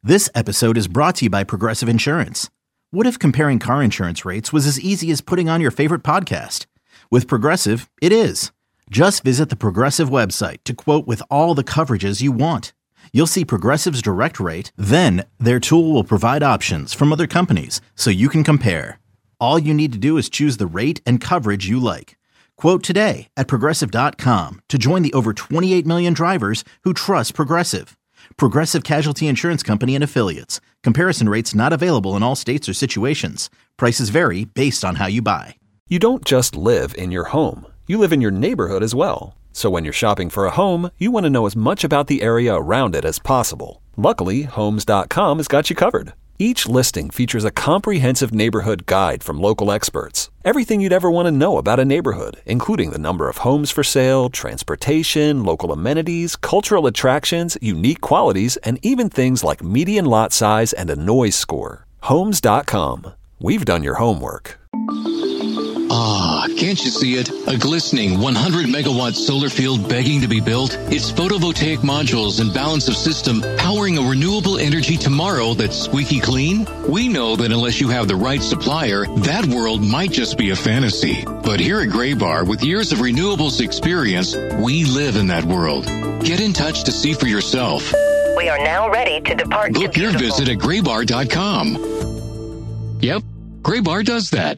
This episode is brought to you by Progressive Insurance. What if comparing car insurance rates was as easy as putting on your favorite podcast? With Progressive, it is. Just visit the Progressive website to quote with all the coverages you want. You'll see Progressive's direct rate, then their tool will provide options from other companies so you can compare. All you need to do is choose the rate and coverage you like. Quote today at Progressive.com to join the over 28 million drivers who trust Progressive. Progressive Casualty Insurance Company and Affiliates. Comparison rates not available in all states or situations. Prices vary based on how you buy. You don't just live in your home. You live in your neighborhood as well. So when you're shopping for a home, you want to know as much about the area around it as possible. Luckily, Homes.com has got you covered. Each listing features a comprehensive neighborhood guide from local experts. Everything you'd ever want to know about a neighborhood, including the number of homes for sale, transportation, local amenities, cultural attractions, unique qualities, and even things like median lot size and a noise score. Homes.com. We've done your homework. Ah, can't you see it? A glistening 100-megawatt solar field begging to be built? Its photovoltaic modules and balance of system powering a renewable energy tomorrow that's squeaky clean? We know that unless you have the right supplier, that world might just be a fantasy. But here at Graybar, with years of renewables experience, we live in that world. Get in touch to see for yourself. We are now ready to depart. Book your visit at graybar.com. Yep, Graybar does that.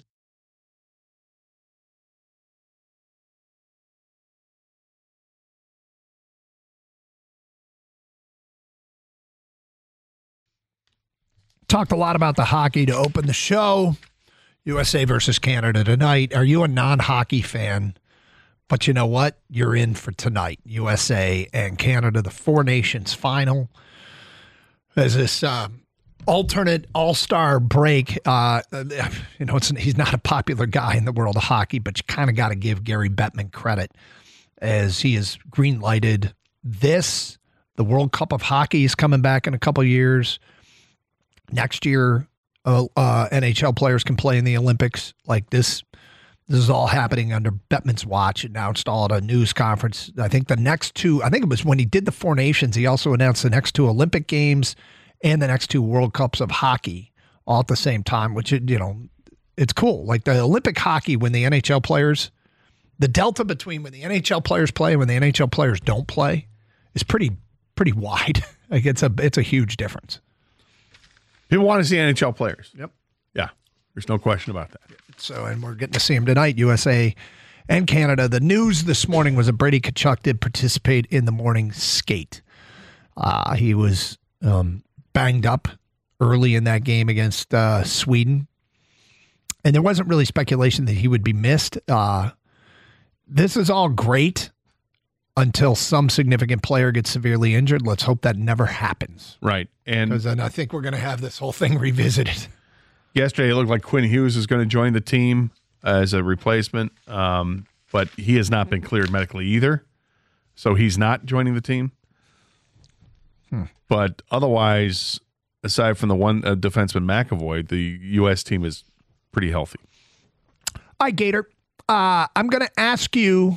Talked a lot about the hockey to open the show. USA versus Canada tonight. Are you a non-hockey fan? But you know what? You're in for tonight. USA and Canada, the Four Nations final. There's this alternate all-star break. He's not a popular guy in the world of hockey, but you kind of got to give Gary Bettman credit as he has green-lighted this. The World Cup of Hockey is coming back in a couple years. Next year, NHL players can play in the Olympics like this. This is all happening under Bettman's watch. Announced all at a news conference. I think it was when he did the Four Nations, he also announced the next two Olympic Games and the next two World Cups of Hockey all at the same time, which, it's cool. Like the Olympic hockey, when the NHL players, the delta between when the NHL players play and when the NHL players don't play is pretty wide. Like it's a huge difference. People want to see NHL players. Yep. Yeah, there's no question about that. So, and we're getting to see him tonight, USA and Canada. The news this morning was that Brady Tkachuk did participate in the morning skate. He was banged up early in that game against Sweden. And there wasn't really speculation that he would be missed. This is all great until some significant player gets severely injured. Let's hope that never happens. Right. And because then I think we're going to have this whole thing revisited. Yesterday, it looked like Quinn Hughes is going to join the team as a replacement, but he has not been cleared medically either, so he's not joining the team. But otherwise, aside from the one defenseman, McAvoy, the U.S. team is pretty healthy. All right, Gator. I'm going to ask you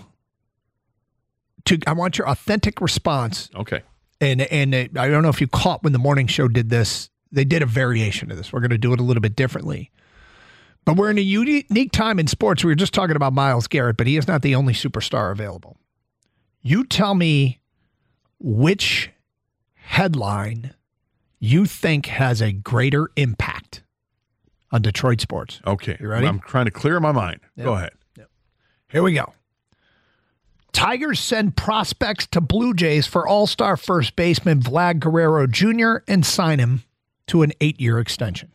I want your authentic response. Okay. And I don't know if you caught when the morning show did this. They did a variation of this. We're going to do it a little bit differently. But we're in a unique time in sports. We were just talking about Myles Garrett, but he is not the only superstar available. You tell me which headline you think has a greater impact on Detroit sports. Okay. You ready? I'm trying to clear my mind. Go ahead. Yep. Here we go. Tigers send prospects to Blue Jays for all-star first baseman Vlad Guerrero Jr. and sign him to an 8-year extension.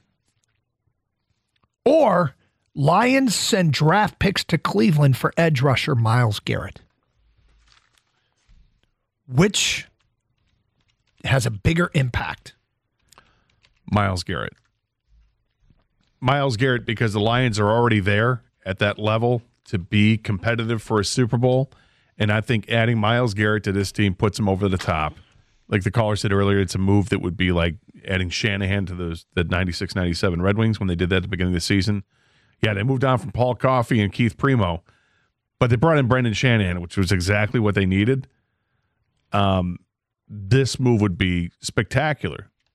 Or Lions send draft picks to Cleveland for edge rusher Myles Garrett. Which has a bigger impact? Myles Garrett. Myles Garrett, because the Lions are already there at that level to be competitive for a Super Bowl. And I think adding Myles Garrett to this team puts him over the top. Like the caller said earlier, it's a move that would be like adding Shanahan to the 96-97 Red Wings when they did that at the beginning of the season. Yeah, they moved on from Paul Coffey and Keith Primo, but they brought in Brendan Shanahan, which was exactly what they needed. This move would be spectacular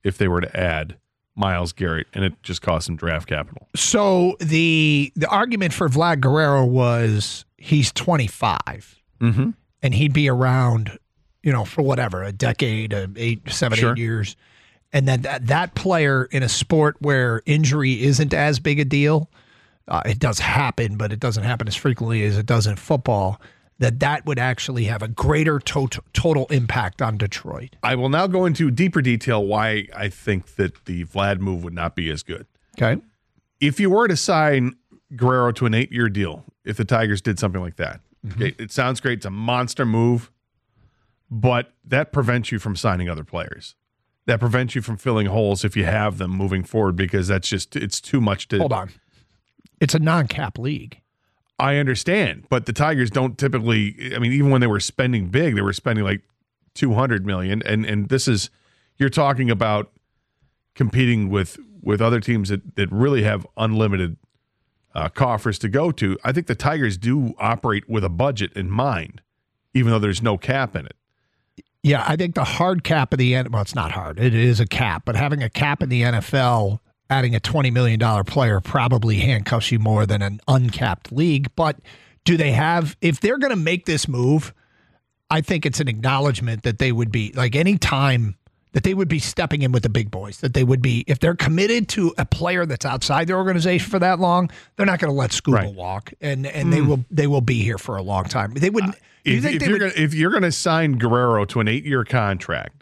if they were to add Myles Garrett, and it just cost them draft capital. So the argument for Vlad Guerrero was he's 25, and he'd be around, for whatever, a decade, 8 years. And then that player in a sport where injury isn't as big a deal, it does happen, but it doesn't happen as frequently as it does in football, that would actually have a greater total impact on Detroit. I will now go into deeper detail why I think that the Vlad move would not be as good. Okay. If you were to sign Guerrero to an 8-year deal, if the Tigers did something like that, okay, it sounds great. It's a monster move, but that prevents you from signing other players. That prevents you from filling holes if you have them moving forward, because it's too much to... Hold on. It's a non-cap league. I understand, but the Tigers don't typically, even when they were spending big, they were spending like $200 million, and this is, you're talking about competing with other teams that really have unlimited coffers to go to. I think the Tigers do operate with a budget in mind, even though there's no cap in it. Yeah, I think the hard cap of the end, well, it's not hard. It is a cap, but having a cap in the NFL, adding a $20 million player probably handcuffs you more than an uncapped league. But do they have, if they're going to make this move, I think it's an acknowledgement that they would be, like, any time that they would be stepping in with the big boys, that they would be, if they're committed to a player that's outside their organization for that long, they're not going to let Scuba walk, and they will be here for a long time. They would. If you're going to sign Guerrero to an 8-year contract,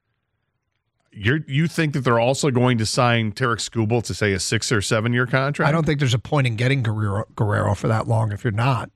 you think that they're also going to sign Tarek Skubal to, say, a 6 or 7 year contract? I don't think there's a point in getting Guerrero for that long if you're not.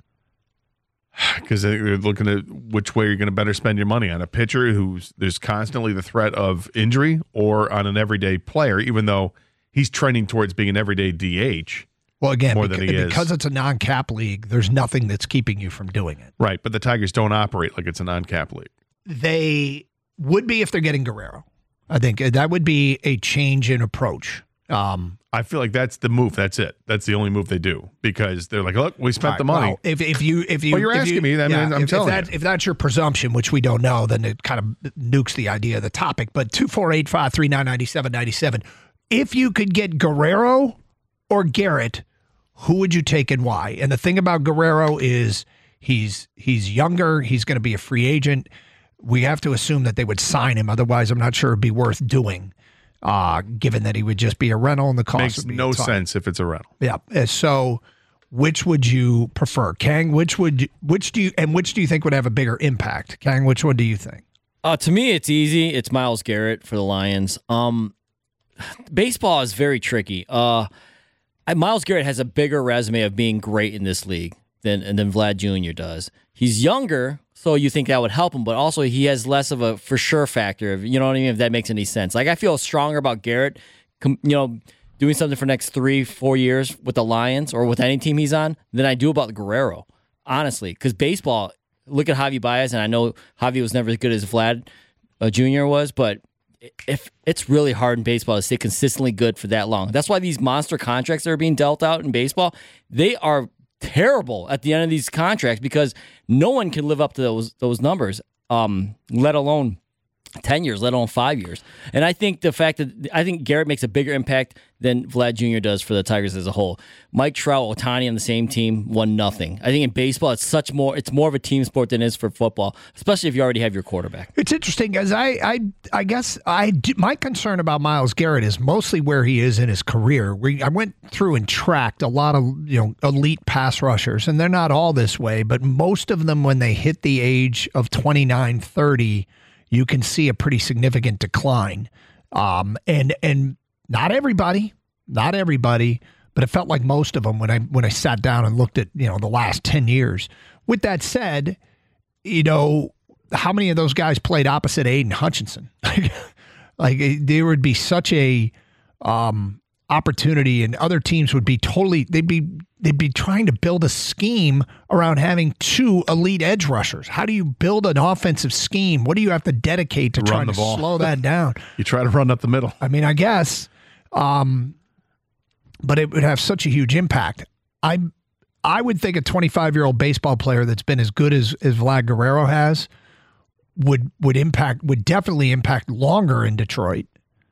Because they're looking at which way you're going to better spend your money, on a pitcher there's constantly the threat of injury, or on an everyday player, even though he's trending towards being an everyday DH. Well, again, more than he is. Because it's a non-cap league, there's nothing that's keeping you from doing it. Right, but the Tigers don't operate like it's a non-cap league. They would be if they're getting Guerrero. I think that would be a change in approach. I feel like that's the move. That's it. That's the only move they do, because they're like, look, we spent the money. Well, if you, well, you're asking me. I'm telling you. If that's your presumption, which we don't know, then it kind of nukes the idea of the topic. But 248-539-9797. If you could get Guerrero or Garrett, who would you take and why? And the thing about Guerrero is he's younger. He's going to be a free agent. We have to assume that they would sign him. Otherwise, I'm not sure it'd be worth doing, given that he would just be a rental and the cost makes would be no sense if it's a rental. Yeah. So which would you prefer? Kang, which do you think would have a bigger impact? Kang, which one do you think? To me, it's easy. It's Myles Garrett for the Lions. Baseball is very tricky. Myles Garrett has a bigger resume of being great in this league than Vlad Jr. does. He's younger, so you think that would help him, but also he has less of a for sure factor. You know what I mean? If that makes any sense. Like, I feel stronger about Garrett, doing something for the next 3-4 years with the Lions or with any team he's on than I do about Guerrero, honestly. Because baseball, look at Javi Baez, and I know Javi was never as good as Vlad Jr. was, but if it's really hard in baseball to stay consistently good for that long. That's why these monster contracts that are being dealt out in baseball, they are terrible at the end of these contracts, because no one can live up to those numbers, let alone 10 years, let alone 5 years. And I think I think Garrett makes a bigger impact than Vlad Jr. does for the Tigers as a whole. Mike Trout, Ohtani on the same team won nothing. I think in baseball, it's more of a team sport than it is for football, especially if you already have your quarterback. It's interesting, because I guess my concern about Myles Garrett is mostly where he is in his career. I went through and tracked a lot of elite pass rushers, and they're not all this way, but most of them, when they hit the age of 29, 30, you can see a pretty significant decline. And not everybody, but it felt like most of them when I sat down and looked at, the last 10 years. With that said, how many of those guys played opposite Aiden Hutchinson? Like there would be such a opportunity, and other teams would be they'd be trying to build a scheme around having 2 elite edge rushers. How do you build an offensive scheme? What do you have to dedicate to trying to slow that down? You try to run up the middle. I mean, I guess, but it would have such a huge impact. I would think a 25-year-old baseball player that's been as good as Vlad Guerrero has would definitely impact longer in Detroit.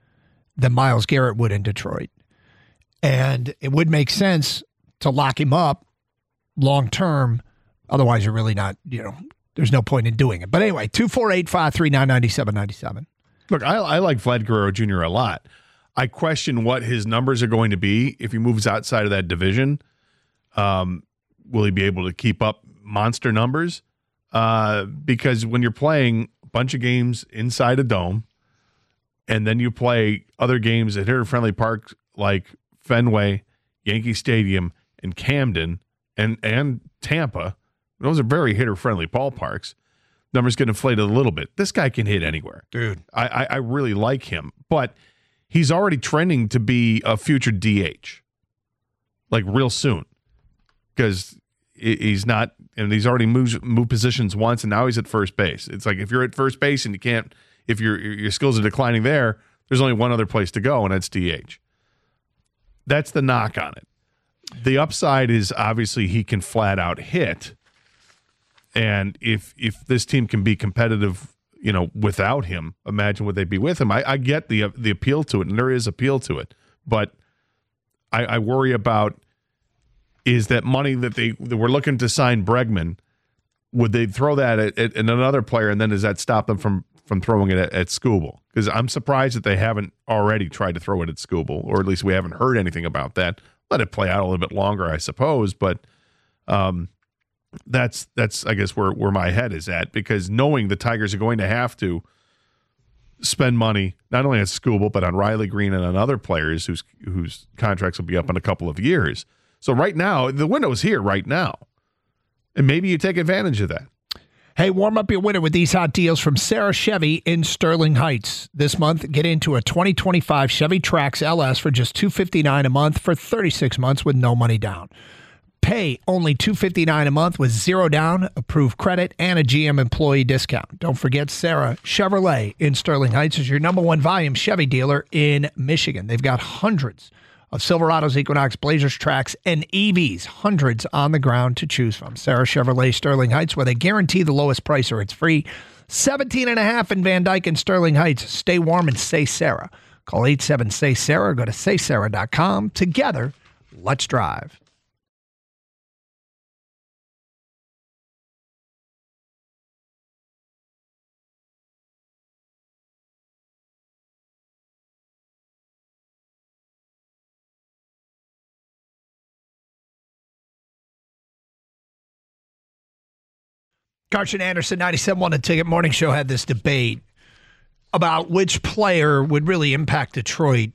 than Myles Garrett would in Detroit. And it would make sense to lock him up long term. Otherwise, you're really not, there's no point in doing it. But anyway, 248-539-9797. Look, I like Vlad Guerrero Jr. a lot. I question what his numbers are going to be if he moves outside of that division. Will he be able to keep up monster numbers? Because when you're playing a bunch of games inside a dome, and then you play other games at hitter-friendly parks like Fenway, Yankee Stadium, and Camden, and Tampa, those are very hitter-friendly ballparks. Numbers get inflated a little bit. This guy can hit anywhere. Dude. I really like him. But he's already trending to be a future DH, like real soon. Because he's not, and he's already moved positions once, and now he's at first base. It's like if you're at first base and you can't, if your skills are declining there's only one other place to go, and that's DH. That's the knock on it. The upside is obviously he can flat out hit. And if this team can be competitive, without him, imagine what they'd be with him. I get the appeal to it, and there is appeal to it. But I worry about is that money that they were looking to sign Bregman, would they throw that at another player, and then does that stop them from throwing it at Skubal? Because I'm surprised that they haven't already tried to throw it at Skubal, or at least we haven't heard anything about that. Let it play out a little bit longer, I suppose, but that's I guess where my head is at, because knowing the Tigers are going to have to spend money not only on Skubal but on Riley Green and on other players whose contracts will be up in a couple of years. So right now, the window is here right now, and maybe you take advantage of that. Hey, warm up your winter with these hot deals from Sarah Chevy in Sterling Heights. This month, get into a 2025 Chevy Trax LS for just $259 a month for 36 months with no money down. Pay only $259 a month with zero down, approved credit, and a GM employee discount. Don't forget Sarah Chevrolet in Sterling Heights is your number one volume Chevy dealer in Michigan. They've got hundreds of Silverados, Equinox, Blazers, Trax, and EVs, hundreds on the ground to choose from. Sarah Chevrolet, Sterling Heights, where they guarantee the lowest price or it's free. 17.5 in Van Dyke and Sterling Heights. Stay warm and say Sarah. Call 87-SAY-SARAH or go to saysarah.com. Together, let's drive. Karsch Anderson, 97.1 The Ticket Morning Show had this debate about which player would really impact Detroit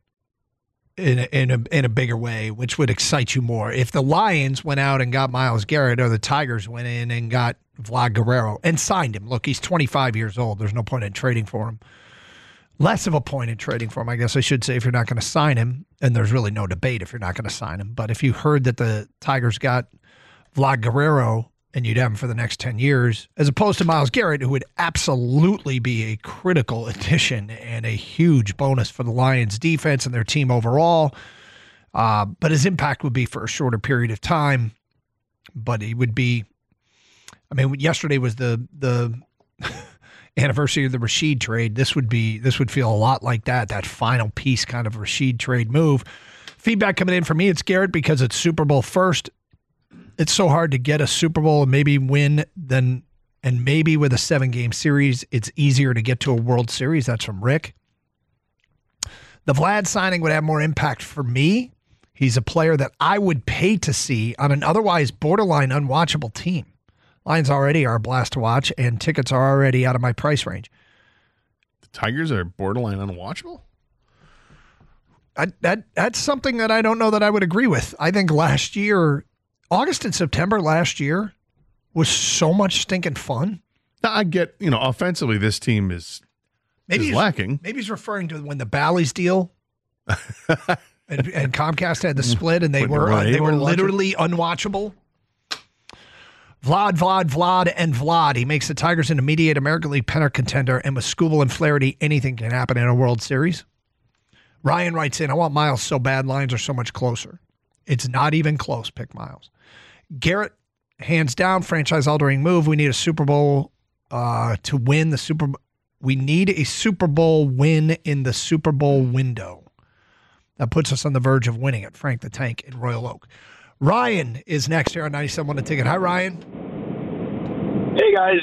in a bigger way, which would excite you more. If the Lions went out and got Myles Garrett, or the Tigers went in and got Vlad Guerrero and signed him. Look, he's 25 years old. There's no point in trading for him. Less of a point in trading for him, I guess I should say, if you're not going to sign him. And there's really no debate if you're not going to sign him. But if you heard that the Tigers got Vlad Guerrero and you'd have him for the next 10 years, as opposed to Myles Garrett, who would absolutely be a critical addition and a huge bonus for the Lions defense and their team overall. But his impact would be for a shorter period of time. But he would be, yesterday was the anniversary of the Rashid trade. This would feel a lot like that final piece kind of Rashid trade move. Feedback coming in from me, it's Garrett because it's Super Bowl first. It's so hard to get a Super Bowl and maybe win and maybe with a 7-game series, it's easier to get to a World Series. That's from Rick. The Vlad signing would have more impact for me. He's a player that I would pay to see on an otherwise borderline unwatchable team. Lions already are a blast to watch, and tickets are already out of my price range. The Tigers are borderline unwatchable? That's something that I don't know that I would agree with. I think last year, August and September last year was so much stinking fun. Now, I get, offensively, this team is lacking. Maybe he's referring to when the Bally's deal and Comcast had the split and they were literally unwatchable. Vlad, and Vlad. He makes the Tigers an immediate American League pennant contender, and with Skubal and Flaherty, anything can happen in a World Series. Ryan writes in, I want Myles so bad, Lions are so much closer. It's not even close, pick Myles. Garrett, hands down, franchise-altering move. We need a Super Bowl to win the Super Bowl. We need a Super Bowl win in the Super Bowl window. That puts us on the verge of winning it. Frank the Tank in Royal Oak. Ryan is next here on 97.1 The Ticket. Hi, Ryan. Hey, guys.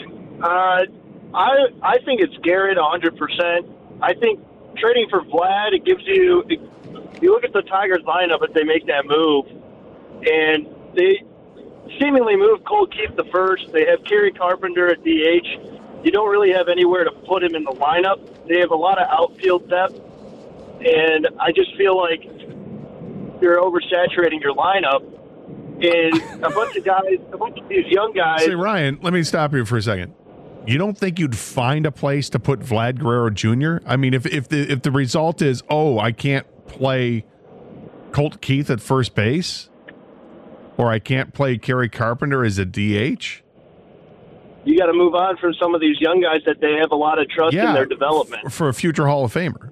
I think it's Garrett 100%. I think trading for Vlad, it gives you look at the Tigers lineup if they make that move, and they seemingly moved Colt Keith the first. They have Kerry Carpenter at DH. You don't really have anywhere to put him in the lineup. They have a lot of outfield depth, and I just feel like you're oversaturating your lineup. And a bunch of these young guys. Say, Ryan, let me stop you for a second. You don't think you'd find a place to put Vlad Guerrero Jr.? I mean, if the result is, I can't play Colt Keith at first base, or I can't play Kerry Carpenter as a DH? You got to move on from some of these young guys that they have a lot of trust in their development. For a future Hall of Famer.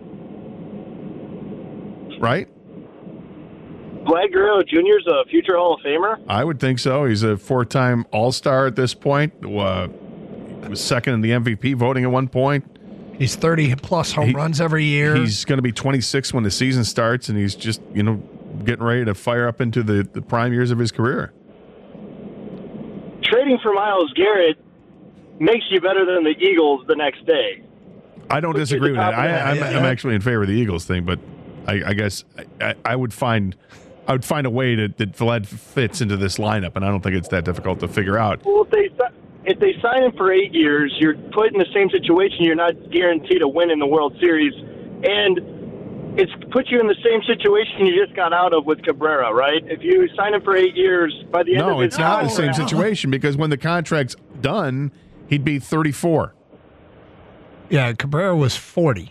Right? Vlad Guerrero Jr. is a future Hall of Famer? I would think so. He's a 4-time All-Star at this point. Was second in the MVP voting at one point. He's 30-plus home runs every year. He's going to be 26 when the season starts, and he's just, getting ready to fire up into the prime years of his career. Trading for Myles Garrett makes you better than the Eagles the next day. I don't disagree with that. I'm actually in favor of the Eagles thing, but I guess I would find a way that Vlad fits into this lineup, and I don't think it's that difficult to figure out. Well, if they sign him for 8 years, you're put in the same situation. You're not guaranteed a win in the World Series, and it's put you in the same situation you just got out of with Cabrera, right? If you sign him for 8 years, by the end of No, it's not the same situation, because when the contract's done, he'd be 34. Yeah, Cabrera was 40.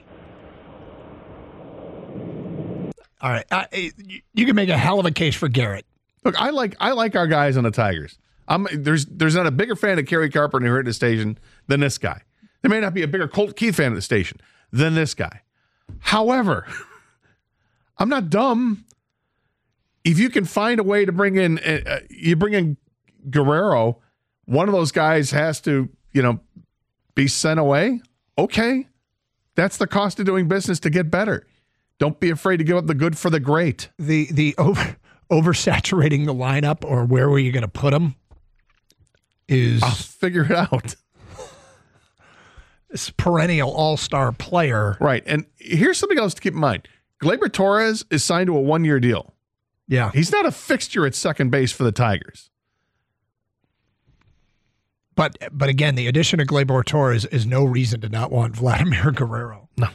All right, you can make a hell of a case for Garrett. Look, I like our guys on the Tigers. There's not a bigger fan of Kerry Carpenter here at the station than this guy. There may not be a bigger Colt Keith fan at the station than this guy. However, I'm not dumb. If you can find a way to bring in Guerrero, one of those guys has to, be sent away. Okay, that's the cost of doing business to get better. Don't be afraid to give up the good for the great. The oversaturating the lineup, or where were you going to put them, is... I'll figure it out. This perennial all-star player. Right, and here's something else to keep in mind. Gleyber Torres is signed to a 1-year deal. Yeah. He's not a fixture at second base for the Tigers. But again, the addition of Gleyber Torres is no reason to not want Vladimir Guerrero. No.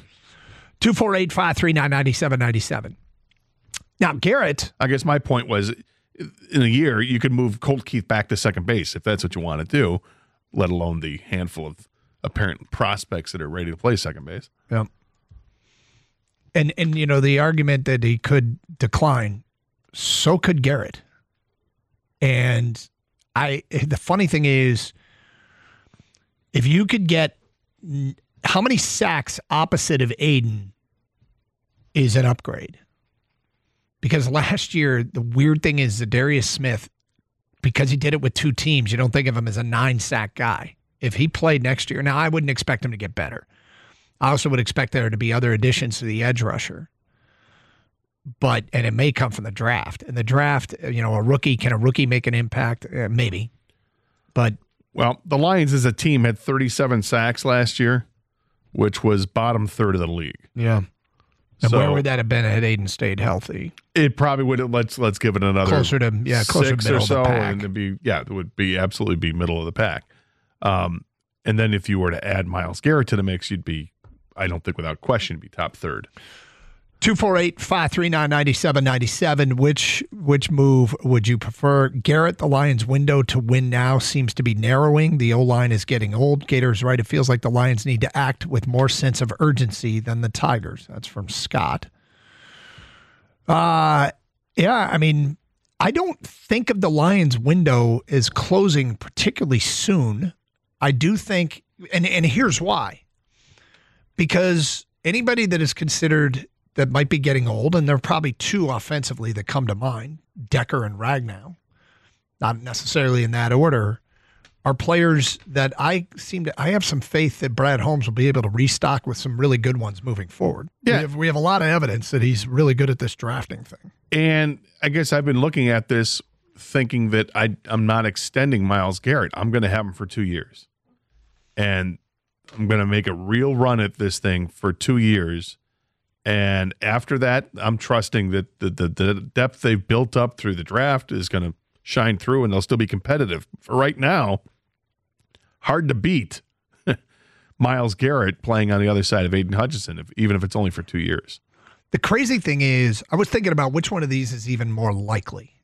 248-539-9797. Now, Garrett. I guess my point was, in a year, you could move Colt Keith back to second base if that's what you want to do, let alone the handful of apparent prospects that are ready to play second base. Yeah. And the argument that he could decline, so could Garrett. And the funny thing is, if you could get how many sacks opposite of Aiden is an upgrade. Because last year, the weird thing is Zadarius Smith, because he did it with 2 teams, you don't think of him as a 9-sack guy. If he played next year, now I wouldn't expect him to get better. I also would expect there to be other additions to the edge rusher. And it may come from the draft. And the draft, can a rookie make an impact? Maybe. But well, the Lions as a team had 37 sacks last year, which was bottom third of the league. Yeah. And where would that have been had Aiden stayed healthy? It probably would have. Let's give it another closer to middle or so, of the pack. And it would be absolutely be middle of the pack. And then if you were to add Myles Garrett to the mix, you'd be, I don't think without question, be top third. 248-539-9797. Which move would you prefer? Garrett, the Lions' window to win now seems to be narrowing. The O-line is getting old. Gator's right. It feels like the Lions need to act with more sense of urgency than the Tigers. That's from Scott. I don't think of the Lions' window as closing particularly soon. I do think, and here's why. Because anybody that is considered that might be getting old, and there are probably 2 offensively that come to mind, Decker and Ragnow, not necessarily in that order, are players that I have some faith that Brad Holmes will be able to restock with some really good ones moving forward. Yeah. We have a lot of evidence that he's really good at this drafting thing. And I guess I've been looking at this thinking that I'm not extending Myles Garrett. I'm going to have him for 2 years. And I'm going to make a real run at this thing for 2 years. And after that, I'm trusting that the depth they've built up through the draft is going to shine through and they'll still be competitive. For right now, hard to beat Myles Garrett playing on the other side of Aiden Hutchinson, even if it's only for 2 years. The crazy thing is, I was thinking about which one of these is even more likely.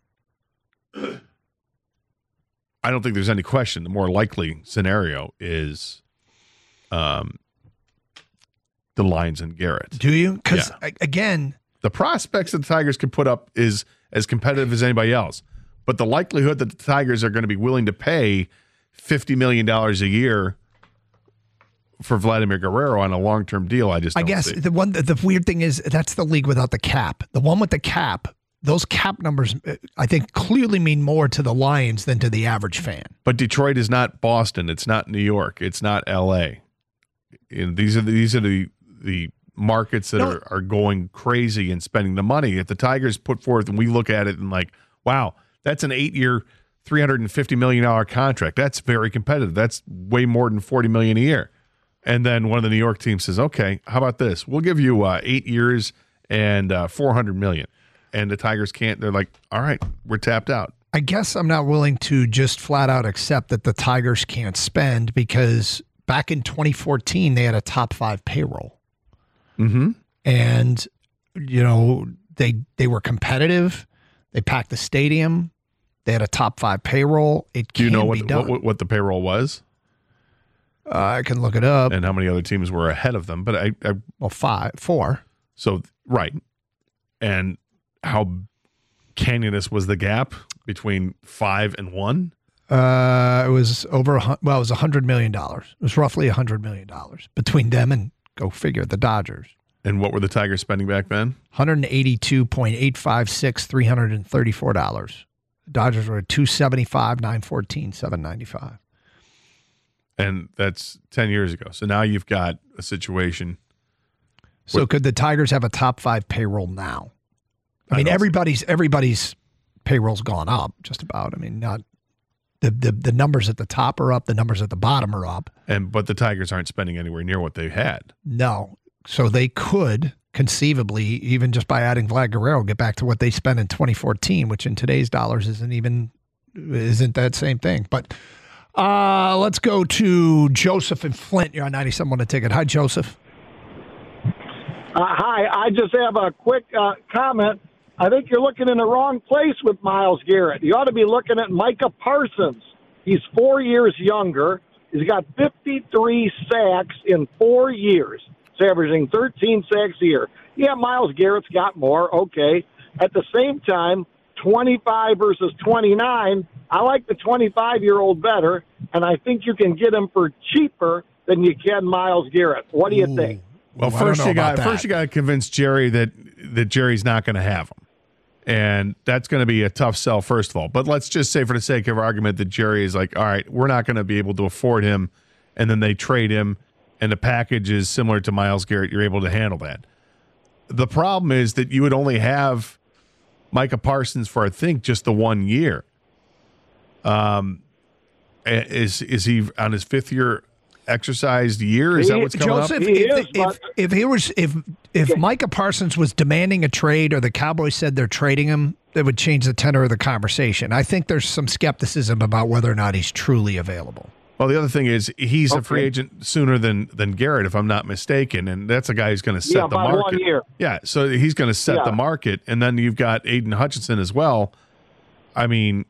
I don't think there's any question. The more likely scenario is the Lions and Garrett. Do you? Because, again, the prospects that the Tigers could put up is as competitive as anybody else. But the likelihood that the Tigers are going to be willing to pay $50 million a year for Vladimir Guerrero on a long-term deal, I guess see. The weird thing is that's the league without the cap. The one with the cap, those cap numbers, I think, clearly mean more to the Lions than to the average fan. But Detroit is not Boston. It's not New York. It's not L.A. And these are the markets that are going crazy and spending the money. If the Tigers put forth and we look at it and like, wow, that's an 8-year, $350 million contract. That's very competitive. That's way more than $40 million a year. And then one of the New York teams says, okay, how about this? We'll give you 8 years and $400 million. And the Tigers can't. They're like, all right, we're tapped out. I guess I'm not willing to just flat out accept that the Tigers can't spend because back in 2014, they had a top 5 payroll. Mm-hmm. And, you know, they were competitive. They packed the stadium. They had a top 5 payroll. Do you know what the payroll was? I can look it up. And how many other teams were ahead of them? But four. So, right. And how canyonous was the gap between 5 and 1? It was it was $100 million. It was roughly $100 million between them and, go figure, the Dodgers. And what were the Tigers spending back then? $182.856, $334. The Dodgers were at $275, $914, $795. And that's 10 years ago. So now you've got a situation. So could the Tigers have a top 5 payroll now? I mean, everybody's payroll's gone up just about. I mean, not the numbers at the top are up, the numbers at the bottom are up. But the Tigers aren't spending anywhere near what they had. No. So they could conceivably, even just by adding Vlad Guerrero, get back to what they spent in 2014, which in today's dollars isn't that same thing. But let's go to Joseph in Flint. You're on 97.1 The Ticket. Hi, Joseph. Hi. I just have a quick comment. I think you're looking in the wrong place with Myles Garrett. You ought to be looking at Micah Parsons. He's 4 years younger. He's got 53 sacks in 4 years. He's averaging 13 sacks a year. Yeah, Myles Garrett's got more. Okay. At the same time, 25 versus 29, I like the 25-year-old better, and I think you can get him for cheaper than you can Myles Garrett. What do you think? Well, first you got to convince Jerry that Jerry's not going to have him. And that's going to be a tough sell, first of all. But let's just say, for the sake of argument, that Jerry is like, all right, we're not going to be able to afford him, and then they trade him, and the package is similar to Myles Garrett. You're able to handle that. The problem is that you would only have Micah Parsons for, I think, just the 1 year. Is he on his 5th year exercised year? Is that what's coming Joseph, up? If Micah Parsons was demanding a trade or the Cowboys said they're trading him, that would change the tenor of the conversation. I think there's some skepticism about whether or not he's truly available. Well, the other thing is he's a free agent sooner than Garrett, if I'm not mistaken, and that's a guy who's going to set the market. 1 year. Yeah, so he's going to set the market, and then you've got Aiden Hutchinson as well. I mean,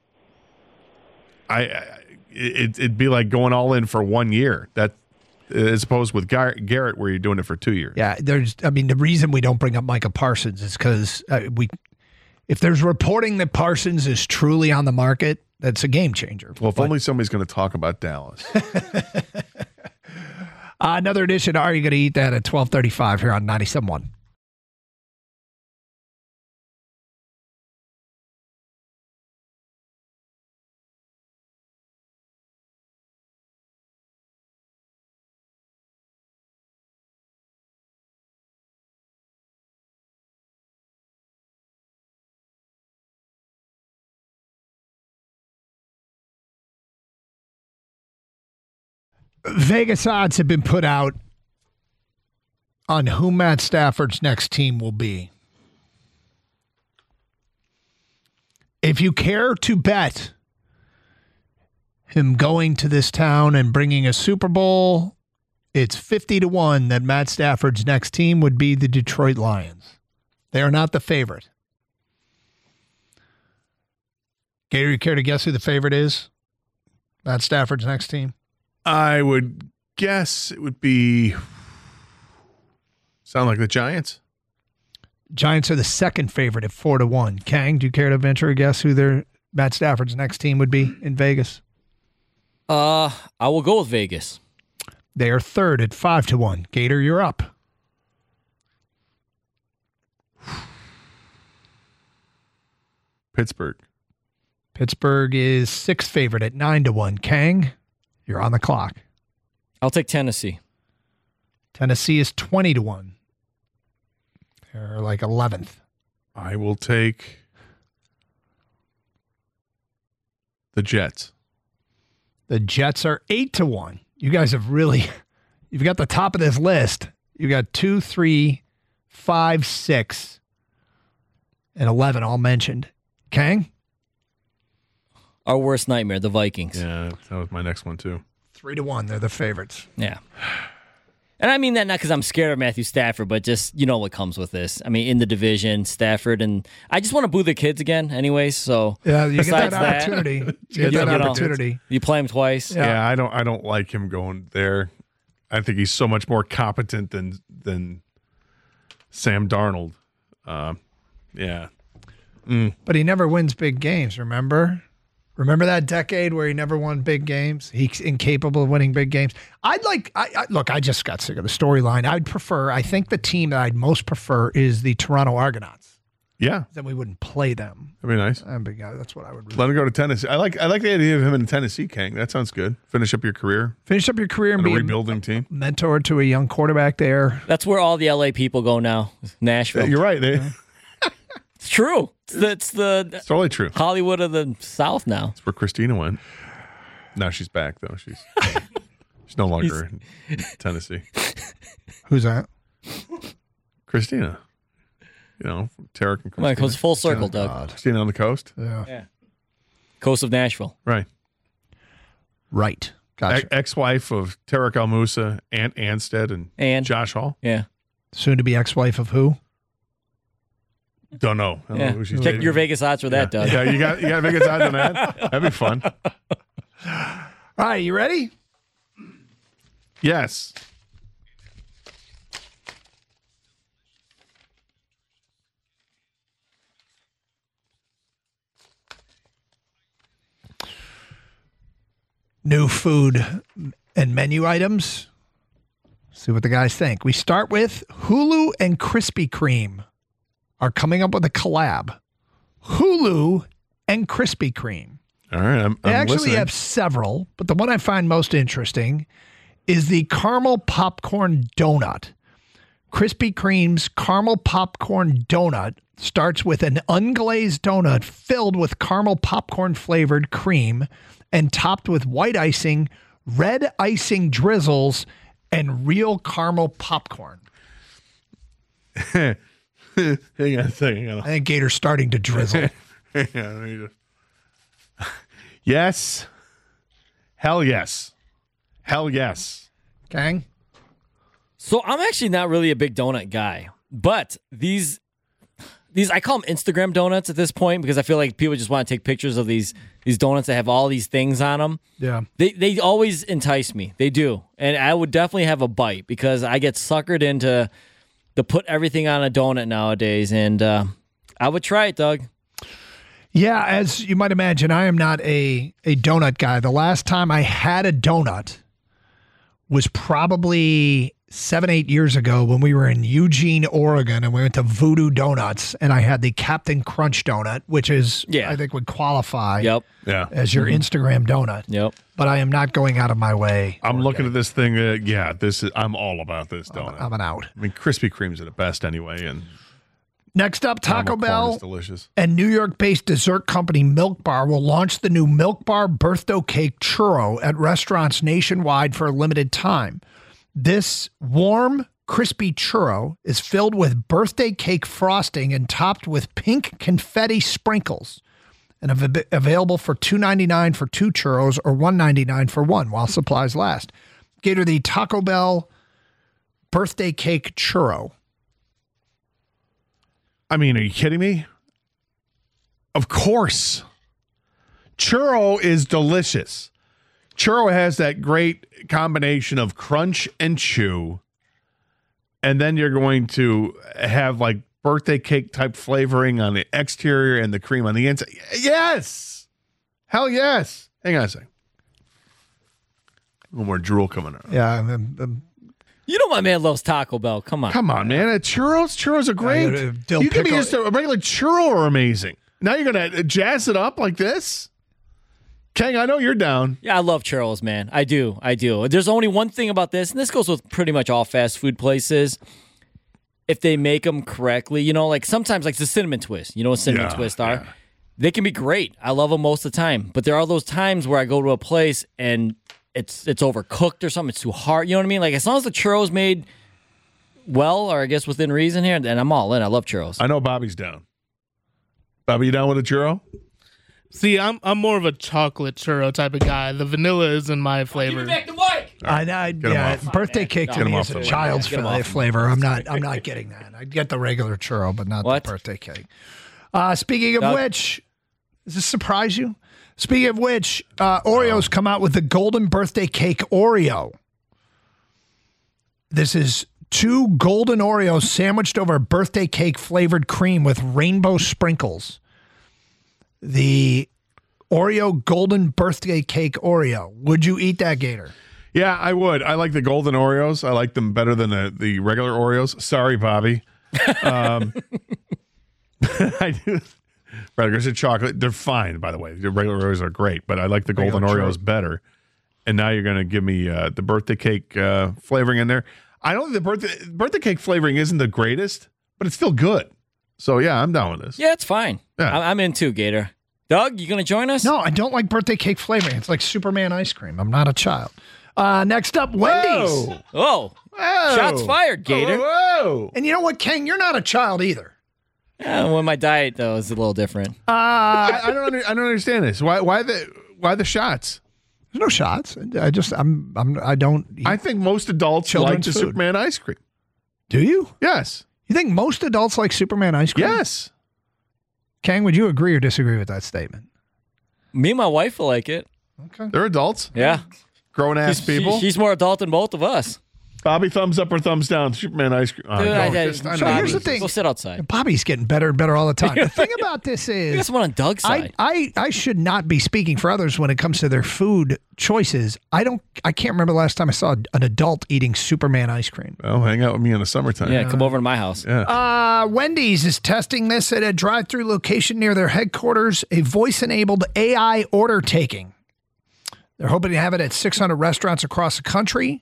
it'd be like going all in for 1 year. That as opposed with Garrett, where you're doing it for 2 years. Yeah, the reason we don't bring up Micah Parsons is because if there's reporting that Parsons is truly on the market, that's a game changer. Well, if only somebody's going to talk about Dallas. Another edition. Are you going to eat that at 12:35 here on 97.1? Vegas odds have been put out on who Matt Stafford's next team will be. If you care to bet him going to this town and bringing a Super Bowl, it's 50-1 that Matt Stafford's next team would be the Detroit Lions. They are not the favorite. Gator, you care to guess who the favorite is? Matt Stafford's next team? I would guess it would be sound like the Giants. Giants are the second favorite at 4-1. Kang, do you care to venture a guess who Matt Stafford's next team would be in Vegas? I will go with Vegas. They are third at 5-1. Gator, you're up. Pittsburgh. Pittsburgh is sixth favorite at 9-1. Kang, you're on the clock. I'll take Tennessee. Tennessee is 20-1. They're like 11th. I will take the Jets. The Jets are 8-1. You guys have you've got the top of this list. You got 2, 3, 5, 6, and 11 all mentioned. Kang? Our worst nightmare, the Vikings. Yeah, that was my next one too. 3-1. They're the favorites. Yeah. And I mean that not because I'm scared of Matthew Stafford, but just, you know what comes with this. I mean, in the division, Stafford, and I just want to boo the kids again anyways, so. Yeah, you get that that, opportunity. You get that opportunity. You play him twice. Yeah, I don't like him going there. I think he's so much more competent than Sam Darnold. Yeah. But he never wins big games, remember? Remember that decade where he never won big games? He's incapable of winning big games. Look, I just got sick of the storyline. I think the team that I'd most prefer is the Toronto Argonauts. Yeah. Then we wouldn't play them. That'd be nice. That's what I would Let him go to Tennessee. I like the idea of him in Tennessee, Kang. That sounds good. Finish up your career. And be a rebuilding team. Mentor to a young quarterback there. That's where all the LA people go now. Nashville. Yeah, you're right. It's true. It's totally true. Hollywood of the South now. That's where Christina went. Now she's back though. She's no longer in Tennessee. Who's that? Christina. You know, Tarek and Christina. It goes full circle, Doug. Christina on the coast. Yeah. Coast of Nashville. Right. Gotcha. Ex-wife of Tarek Al Moussa, Ant Anstead, and Josh Hall. Yeah. Soon to be ex-wife of who? Don't know. I don't know who she's Check dating. your Vegas odds for that, Doug. Yeah, you got Vegas odds on that? That'd be fun. All right, you ready? Yes. New food and menu items. See what the guys think. We start with Hulu and Krispy Kreme are coming up with a collab. Hulu and Krispy Kreme. All right, I'm They actually listening. have several, but the one I find most interesting is the caramel popcorn donut. Krispy Kreme's caramel popcorn donut starts with an unglazed donut filled with caramel popcorn flavored cream and topped with white icing, red icing drizzles, and real caramel popcorn. Hang on a second. I think Gator's starting to drizzle. Hang on, let me just... Yes. Hell yes. Hell yes. Gang? So I'm actually not really a big donut guy, but these I call them Instagram donuts at this point because I feel like people just want to take pictures of these donuts that have all these things on them. Yeah. They always entice me. They do. And I would definitely have a bite because I get suckered into to put everything on a donut nowadays, and I would try it, Doug. Yeah, as you might imagine, I am not a donut guy. The last time I had a donut was probably 7-8 years ago when we were in Eugene, Oregon, and we went to Voodoo Donuts, and I had the Captain Crunch donut, which is, I think, would qualify as your Instagram donut. Yep. But I am not going out of my way. I'm looking at this thing. I'm all about this donut. I'm an out. I mean, Krispy Kreme's are the best anyway, and Next up, Taco Caramel corn Bell is delicious. and New York-based dessert company Milk Bar will launch the new Milk Bar Birthday Cake Churro at restaurants nationwide for a limited time. This warm, crispy churro is filled with birthday cake frosting and topped with pink confetti sprinkles, and available for $2.99 for 2 churros or $1.99 for 1 while supplies last. Gator, the Taco Bell Birthday Cake Churro. I mean, are you kidding me? Of course. Churro is delicious. Churro has that great combination of crunch and chew. And then you're going to have like birthday cake type flavoring on the exterior and the cream on the inside. Yes. Hell yes. Hang on a second. A little more drool coming out. Yeah. You know my man loves Taco Bell. Come on. Come on, man. Churros are great. dill You can be pickle- just a regular churro are amazing. Now you're going to jazz it up like this? Kang, I know you're down. Yeah, I love churros, man. I do. There's only one thing about this, and this goes with pretty much all fast food places. If they make them correctly, you know, like sometimes like the cinnamon twist, you know what cinnamon twists are? Yeah. They can be great. I love them most of the time. But there are those times where I go to a place and it's overcooked or something. It's too hard. You know what I mean? Like as long as the churro's made well, or I guess within reason here, then I'm all in. I love churros. I know Bobby's down. Bobby, you down with a churro? See, I'm more of a chocolate churro type of guy. The vanilla isn't my flavor. Back the mic. Birthday cake to me is a child's flavor. I'm not getting that. I get the regular churro, but not the birthday cake. Speaking of which, does this surprise you? Speaking of which, Oreo's come out with the golden birthday cake Oreo. This is 2 golden Oreos sandwiched over birthday cake flavored cream with rainbow sprinkles. The Oreo golden birthday cake Oreo. Would you eat that, Gator? Yeah, I would. I like the golden Oreos. I like them better than the regular Oreos. Sorry, Bobby. I do. Regulars are chocolate. They're fine, by the way. The regular Oreos are great, but I like the golden Oreos better. And now you're going to give me the birthday cake flavoring in there. I don't think the birthday cake flavoring isn't the greatest, but it's still good. So, yeah, I'm down with this. Yeah, it's fine. Yeah. I'm in too, Gator. Doug, you going to join us? No, I don't like birthday cake flavoring. It's like Superman ice cream. I'm not a child. Next up, Wendy's. Whoa. Shots fired, Gator. Whoa. And you know what, King? You're not a child either. Yeah, well, my diet, though, is a little different. I don't understand this. Why the shots? There's no shots. I don't eat I think most adults like the Superman ice cream. Do you? Yes. You think most adults like Superman ice cream? Yes. Kang, would you agree or disagree with that statement? Me and my wife will like it. Okay. They're adults. Yeah. Grown-ass people. She's more adult than both of us. Bobby, thumbs up or thumbs down? Superman ice cream. Dude, here's the thing. Go sit outside. Bobby's getting better and better all the time. The thing about this is... You got someone on Doug's side. I should not be speaking for others when it comes to their food choices. I can't remember the last time I saw an adult eating Superman ice cream. Well, hang out with me in the summertime. Yeah, come over to my house. Yeah. Wendy's is testing this at a drive-thru location near their headquarters, a voice-enabled AI order taking. They're hoping to have it at 600 restaurants across the country.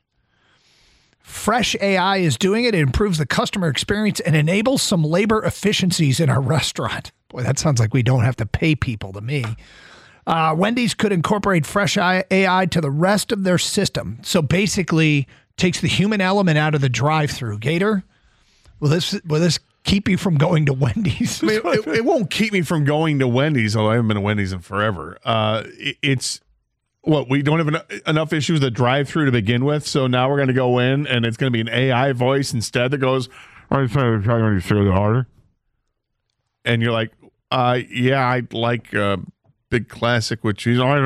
Fresh AI is doing it. It improves the customer experience and enables some labor efficiencies in our restaurant. Boy, that sounds like we don't have to pay people to me. Wendy's could incorporate Fresh AI to the rest of their system. So basically takes the human element out of the drive-thru. Gator, will this keep you from going to Wendy's? I mean, it won't keep me from going to Wendy's, although I haven't been to Wendy's in forever. It's... What, we don't have enough issues with the drive-thru to begin with, so now we're going to go in, and it's going to be an AI voice instead that goes, "I'm sorry, when you throw the order," and you're like, "Yeah, I'd like a big classic with cheese." What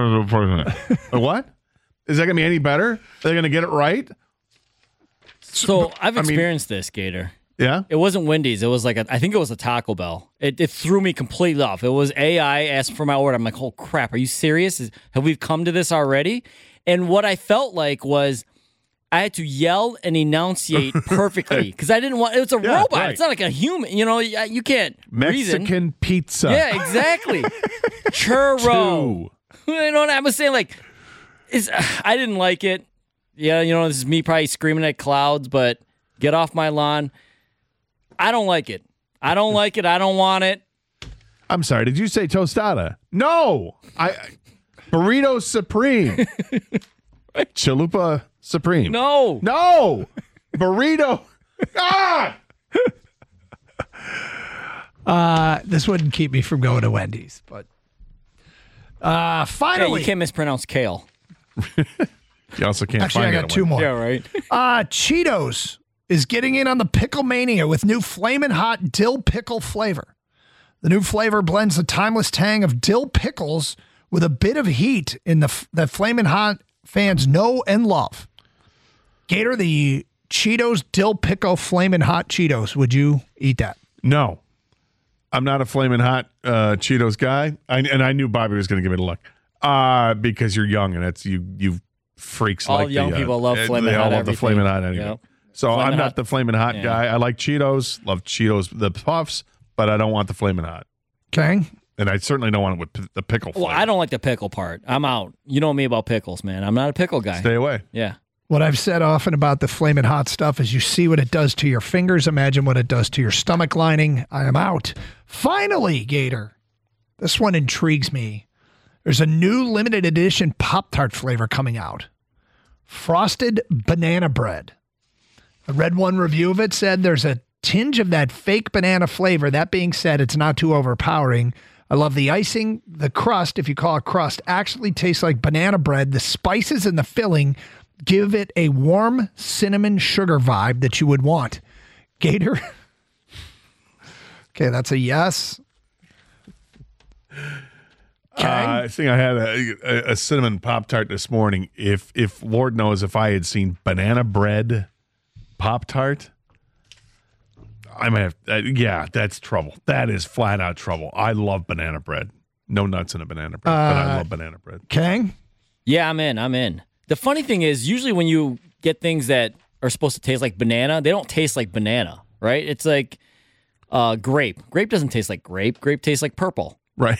is that going to be any better? Are they going to get it right? So I've experienced this, Gator. Yeah, it wasn't Wendy's. It was like I think it was a Taco Bell. It threw me completely off. It was AI asking for my order. I'm like, oh crap, are you serious? Have we come to this already? And what I felt like was I had to yell and enunciate perfectly because I didn't want. It was a robot. Right. It's not like a human. You know, you can't Mexican reason. pizza. Yeah, exactly. Churro. You know what I was saying? Like, I didn't like it. Yeah, you know, this is me probably screaming at clouds, but get off my lawn. I don't like it. I don't like it. I don't want it. I'm sorry. Did you say tostada? No. Burrito Supreme. Chalupa Supreme. No. Burrito. This wouldn't keep me from going to Wendy's, but finally. Hey, you can't mispronounce kale. You also can't Actually, find I got two more. Yeah, right. Cheetos is getting in on the pickle mania with new Flamin' Hot dill pickle flavor. The new flavor blends the timeless tang of dill pickles with a bit of heat in that Flamin' Hot fans know and love. Gator, the Cheetos dill pickle Flamin' Hot Cheetos. Would you eat that? No. I'm not a Flamin' Hot Cheetos guy. And I knew Bobby was going to give me a look. Because you're young and it's you freaks all like young people love Flamin' Hot. They all Hot love the Flamin' Hot anyway. Yep. So Flamin' I'm not Hot. the Flamin' Hot Yeah. guy. I like Cheetos, love Cheetos, the puffs, but I don't want the Flamin' Hot. Okay. And I certainly don't want it with the pickle flavor. Well, I don't like the pickle part. I'm out. You know me about pickles, man. I'm not a pickle guy. Stay away. Yeah. What I've said often about the Flamin' Hot stuff is you see what it does to your fingers. Imagine what it does to your stomach lining. I am out. Finally, Gator. This one intrigues me. There's a new limited edition Pop-Tart flavor coming out. Frosted banana bread. I read one review of it, said there's a tinge of that fake banana flavor. That being said, it's not too overpowering. I love the icing. The crust, if you call it crust, actually tastes like banana bread. The spices and the filling give it a warm cinnamon sugar vibe that you would want. Gator? Okay, that's a yes. I think I had a cinnamon Pop-Tart this morning. If Lord knows if I had seen banana bread Pop-Tart, I might have. Yeah, that's trouble. That is flat out trouble. I love banana bread. No nuts in a banana bread, but I love banana bread. Kang? Yeah, I'm in. The funny thing is, usually when you get things that are supposed to taste like banana, they don't taste like banana, right? It's like grape. Grape doesn't taste like grape. Grape tastes like purple. Right.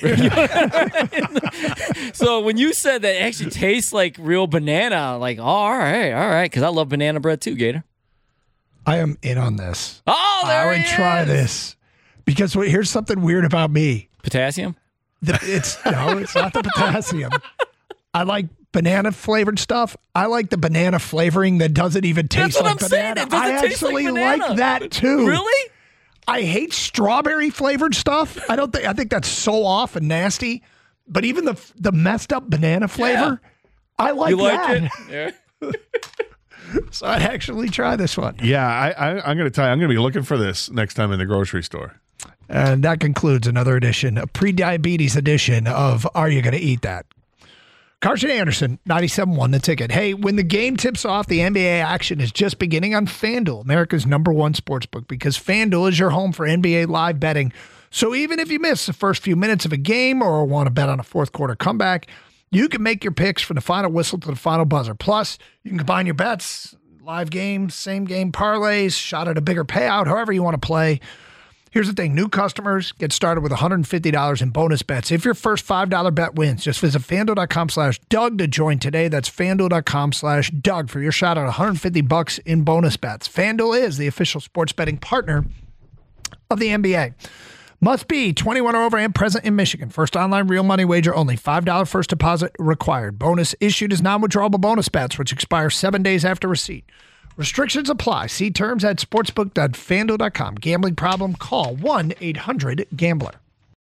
So when you said that it actually tastes like real banana, like, oh, all right, because I love banana bread too, Gator. I am in on this. Oh, there I would try this. Because here's something weird about me. Potassium? It's not the potassium. I like banana flavored stuff. I like the banana flavoring that doesn't even taste That's what like I'm saying. banana. It doesn't I taste actually like banana. like that too. Really? I hate strawberry flavored stuff. I think that's so off and nasty. But even the messed up banana flavor, I like You like that. it? Yeah. So I'd actually try this one. Yeah, I'm going to tell you, I'm going to be looking for this next time in the grocery store. And that concludes another edition, a pre-diabetes edition of Are You Going to Eat That? Carson Anderson, 97.1 The Ticket. Hey, when the game tips off, the NBA action is just beginning on FanDuel, America's #1 sportsbook, because FanDuel is your home for NBA live betting. So even if you miss the first few minutes of a game or want to bet on a fourth quarter comeback, you can make your picks from the final whistle to the final buzzer. Plus, you can combine your bets, live games, same game parlays, shot at a bigger payout, however you want to play. Here's the thing. New customers get started with $150 in bonus bets. If your first $5 bet wins, just visit FanDuel.com/Doug to join today. That's FanDuel.com/Doug for your shot at $150 in bonus bets. FanDuel is the official sports betting partner of the NBA. Must be 21 or over and present in Michigan. First online real money wager only. $5 first deposit required. Bonus issued as non-withdrawable bonus bets, which expire 7 days after receipt. Restrictions apply. See terms at sportsbook.fanduel.com. Gambling problem? Call 1-800-GAMBLER.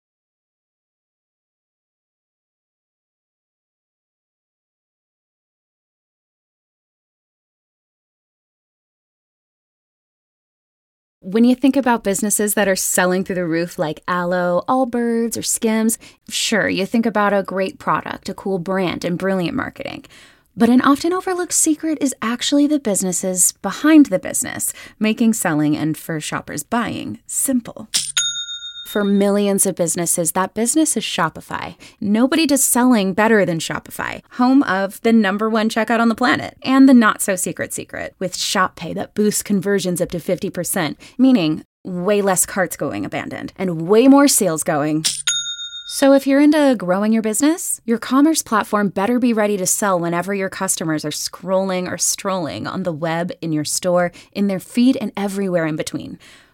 When you think about businesses that are selling through the roof like Aloe, Allbirds, or Skims, sure, you think about a great product, a cool brand, and brilliant marketing. But an often overlooked secret is actually the businesses behind the business, making selling and, for shoppers, buying simple. For millions of businesses, that business is Shopify. Nobody does selling better than Shopify, home of the #1 checkout on the planet, and the not-so-secret secret, with Shop Pay that boosts conversions up to 50%, meaning way less carts going abandoned, and way more sales going. So if you're into growing your business, your commerce platform better be ready to sell whenever your customers are scrolling or strolling on the web, in your store, in their feed, and everywhere in between.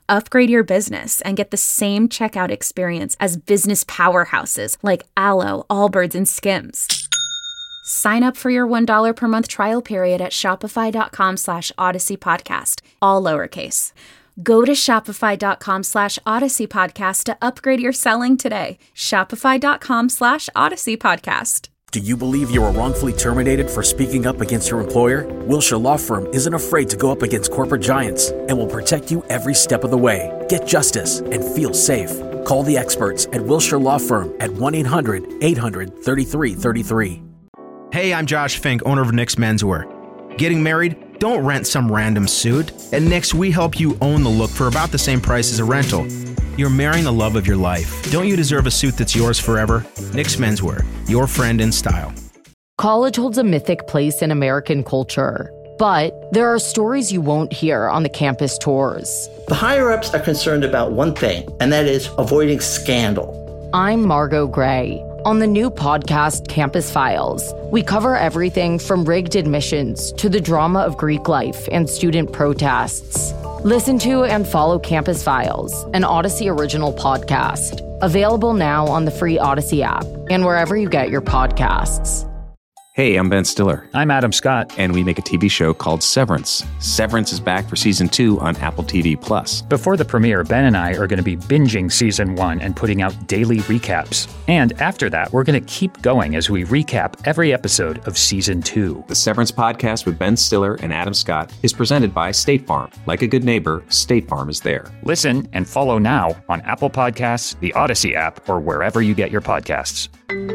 Upgrade your business and get the same checkout experience as business powerhouses like Alo, Allbirds, and Skims. Sign up for your $1 per month trial period at shopify.com/Odyssey Podcast, all lowercase. Go to shopify.com/Odyssey Podcast to upgrade your selling today. Shopify.com/Odyssey Podcast. Do you believe you were wrongfully terminated for speaking up against your employer? Wilshire Law Firm isn't afraid to go up against corporate giants and will protect you every step of the way. Get justice and feel safe. Call the experts at Wilshire Law Firm at 1-800-800-3333. Hey, I'm Josh Fink, owner of Nick's Menswear. Getting married? Don't rent some random suit. At Nick's, we help you own the look for about the same price as a rental. You're marrying the love of your life. Don't you deserve a suit that's yours forever? Nick's Menswear, your friend in style. College holds a mythic place in American culture, but there are stories you won't hear on the campus tours. The higher-ups are concerned about one thing, and that is avoiding scandal. I'm Margot Gray. On the new podcast, Campus Files, we cover everything from rigged admissions to the drama of Greek life and student protests. Listen to and follow Campus Files, an Odyssey original podcast. Available now on the free Odyssey app and wherever you get your podcasts. Hey, I'm Ben Stiller. I'm Adam Scott. And we make a TV show called Severance. Severance is back for season 2 on Apple TV+. Before the premiere, Ben and I are going to be binging season 1 and putting out daily recaps. And after that, we're going to keep going as we recap every episode of season 2. The Severance podcast with Ben Stiller and Adam Scott is presented by State Farm. Like a good neighbor, State Farm is there. Listen and follow now on Apple Podcasts, the Odyssey app, or wherever you get your podcasts.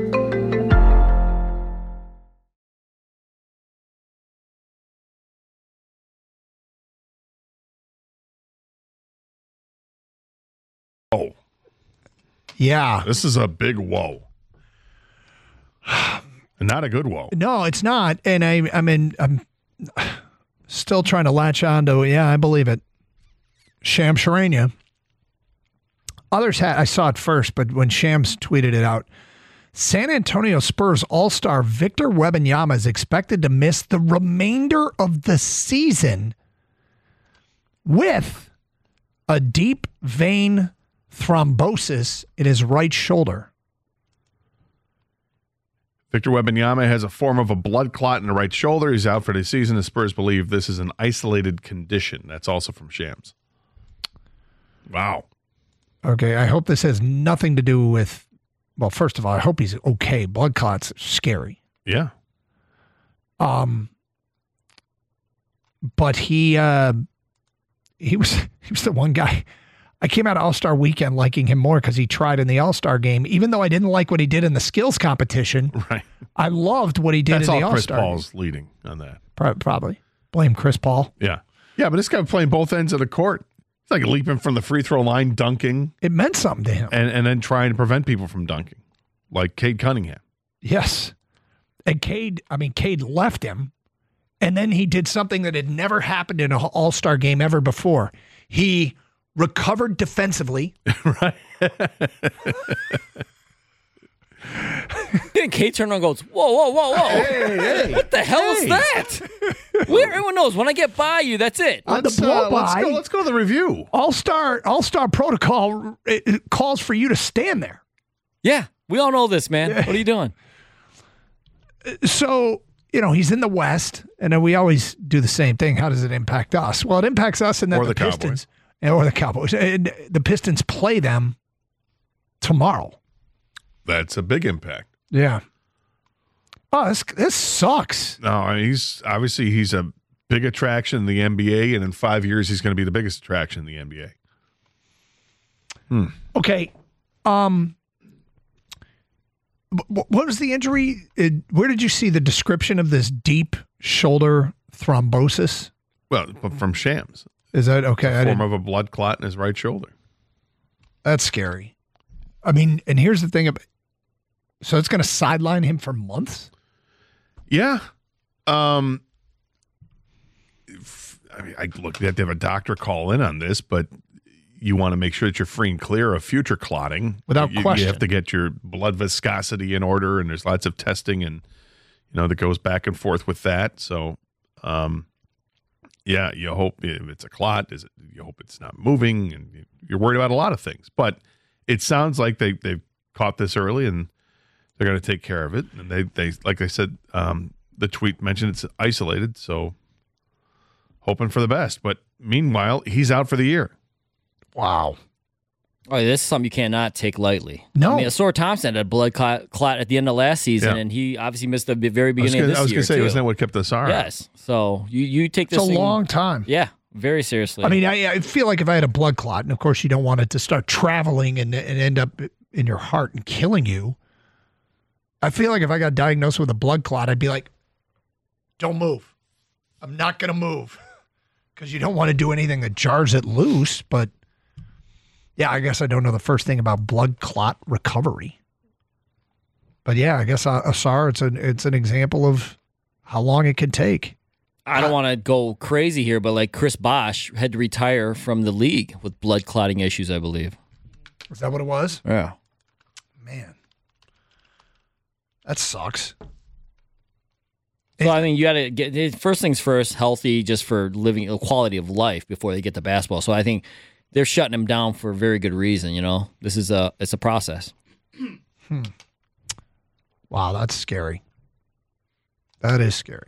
Oh. Yeah. This is a big whoa. And not a good whoa. No, it's not. And I'm still trying to latch on to, I believe it. Shams Charania. Others had, I saw it first, but when Shams tweeted it out, San Antonio Spurs All-Star Victor Wembanyama is expected to miss the remainder of the season with a deep vein thrombosis in his right shoulder. Victor Wembanyama has a form of a blood clot in the right shoulder. He's out for the season. The Spurs believe this is an isolated condition. That's also from Shams. Wow. Okay, I hope this has nothing to do with, well, first of all, I hope he's okay. Blood clots are scary. Yeah. But he was the one guy. I came out of All-Star Weekend liking him more because he tried in the All-Star game. Even though I didn't like what he did in the skills competition, right? I loved what he did in the All-Star Chris Paul's leading on that. Probably. Blame Chris Paul. Yeah. Yeah, but this guy playing both ends of the court. It's like leaping from the free throw line, dunking. It meant something to him. And then trying to prevent people from dunking, like Cade Cunningham. Yes. And Cade left him, and then he did something that had never happened in an All-Star game ever before. He recovered defensively. Right. Then Cade turned around and goes, whoa. Hey. What the hell is that? Everyone knows when I get by you, that's it. Let's go to the review. All-Star protocol, it calls for you to stand there. Yeah, we all know this, man. What are you doing? So, he's in the West, and then we always do the same thing. How does it impact us? Well, it impacts us and then the Pistons. Or the Cowboys. And the Pistons play them tomorrow. That's a big impact. Yeah. Oh, this sucks. No, I mean, he's a big attraction in the NBA, and in 5 years he's going to be the biggest attraction in the NBA. Okay. What was the injury? Where did you see the description of this deep shoulder thrombosis? Well, from Shams. Is that okay? A form of a blood clot in his right shoulder. That's scary. I mean, and here's the thing about. So it's going to sideline him for months? Yeah. I mean, look, you have to have a doctor call in on this, but you want to make sure that you're free and clear of future clotting. Without question. You have to get your blood viscosity in order, and there's lots of testing and that goes back and forth with that. So, Yeah, you hope if it's a clot, you hope it's not moving, and you're worried about a lot of things. But it sounds like they've caught this early, and they're going to take care of it. And they like I said, the tweet mentioned it's isolated, so hoping for the best. But meanwhile, he's out for the year. Wow. Oh, this is something you cannot take lightly. No. I mean, Asor Thompson had a blood clot at the end of last season, and he obviously missed the very beginning of this year. I was going to say, too. wasn't that what kept us out? Yes. So you take this It's a thing, long time. Yeah, very seriously. I mean, I feel like if I had a blood clot, and of course you don't want it to start traveling and end up in your heart and killing you. I feel like if I got diagnosed with a blood clot, I'd be like, don't move. I'm not going to move. Because you don't want to do anything that jars it loose, but yeah, I guess I don't know the first thing about blood clot recovery. But yeah, I guess Asar, it's an example of how long it can take. I don't want to go crazy here, but like Chris Bosh had to retire from the league with blood clotting issues, I believe. Is that what it was? Yeah. Man. That sucks. So, I mean, you got to get, first things first, healthy just for living a quality of life before they get to basketball. So I think they're shutting him down for a very good reason, you know? It's a process. Wow, that's scary. That is scary.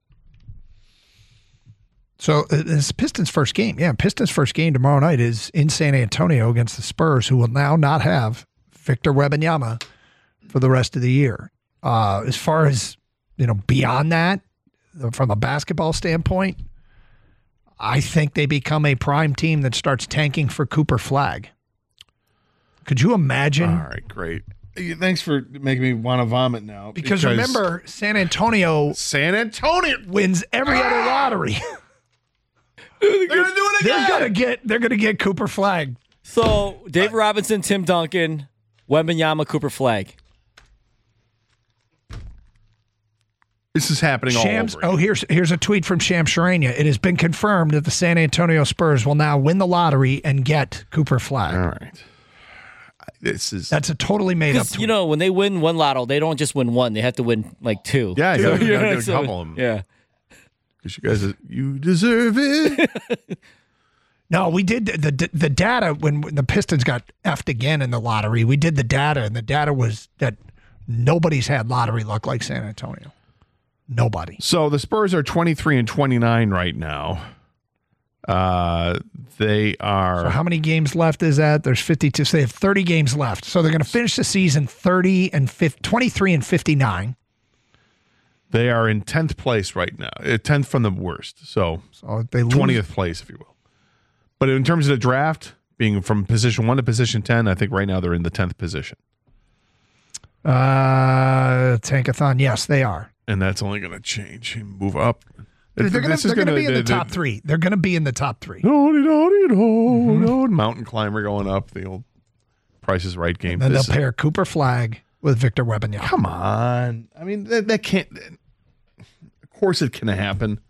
So it's Pistons' first game. Yeah, Pistons' first game tomorrow night is in San Antonio against the Spurs, who will now not have Victor Wembanyama for the rest of the year. As far as, beyond that, from a basketball standpoint, I think they become a prime team that starts tanking for Cooper Flagg. Could you imagine? All right, great. Thanks for making me want to vomit now. Because remember, San Antonio wins every other lottery. They're gonna do it again. They're gonna get Cooper Flagg. So Dave Robinson, Tim Duncan, Wembanyama, Cooper Flagg. This is happening all over. Oh, here's a tweet from Shams Charania. It has been confirmed that the San Antonio Spurs will now win the lottery and get Cooper Flagg. All right. That's a totally made up tweet. When they win one lotto, they don't just win one; they have to win like two. Yeah, you gotta get a couple of them. Yeah, because you guys, you deserve it. No, we did the data when the Pistons got effed again in the lottery. We did the data, and the data was that nobody's had lottery luck like San Antonio. Nobody. So the Spurs are 23-29 right now. They are. So how many games left is that? There's 52. So they have 30 games left. So they're going to finish the season 23-59. They are in 10th place right now. 10th from the worst. So they 20th place, if you will. But in terms of the draft, being from position 1 to position 10, I think right now they're in the 10th position. Tankathon, yes, they are. And that's only going to change and move up. They're going to be in the top three. They're going to be in the top three. Mountain climber going up. The old Price is Right game. And then they'll pair Cooper Flagg with Victor Wembanyama. Come on. I mean, that can't. Of course it can happen.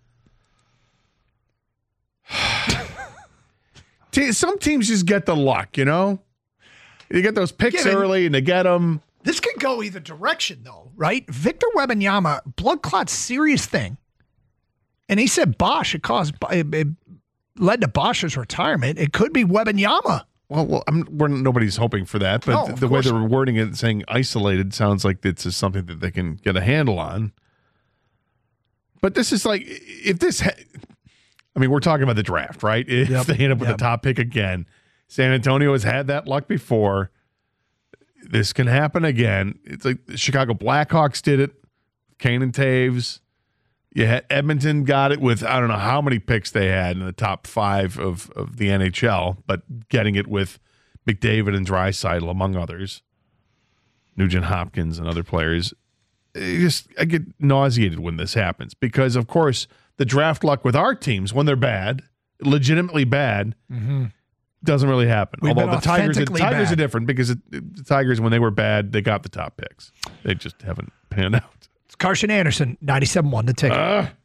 Some teams just get the luck, You get those picks early and they get them. This could go either direction, though, right? Victor Wembanyama, blood clot, serious thing. And he said Bosh, it led to Bosch's retirement. It could be Wembanyama. Well, nobody's hoping for that, but the way they're wording it, saying isolated, sounds like this is something that they can get a handle on. But this is like, we're talking about the draft, right? If they end up with the top pick again, San Antonio has had that luck before. This can happen again. It's like the Chicago Blackhawks did it. Kane and Taves. Yeah, Edmonton got it with, I don't know how many picks they had in the top 5 of the NHL, but getting it with McDavid and Draisaitl, among others. Nugent Hopkins and other players. I get nauseated when this happens because, of course, the draft luck with our teams, when they're bad, legitimately bad, doesn't really happen. Although the Tigers are different because the Tigers, when they were bad, they got the top picks. They just haven't panned out. It's Carson Anderson, 97.1 The Ticket.